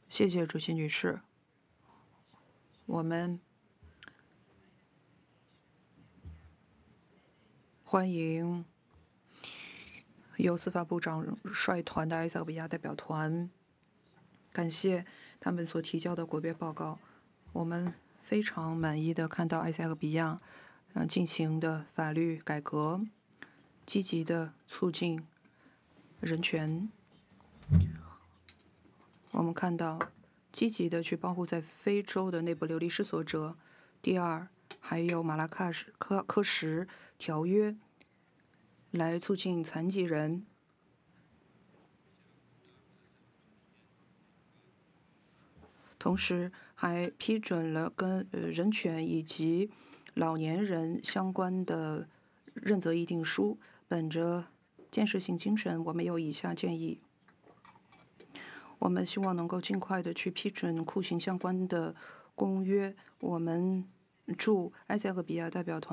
谢谢主席女士。我们欢迎由司法部长率团的埃塞俄比亚代表团，感谢他们所提交的国别报告。我们非常满意的看到埃塞俄比亚进行的法律改革，积极的促进人权。我们看到积极的去保护在非洲的内部流离失所者。第二，还有马拉喀什条约来促进残疾人。同时还批准了跟人权以及老年人相关的认责议定书。本着建设性精神，我们有以下建议：我们希望能够尽快的去批准酷刑相关的公约。我们驻埃塞俄比亚代表团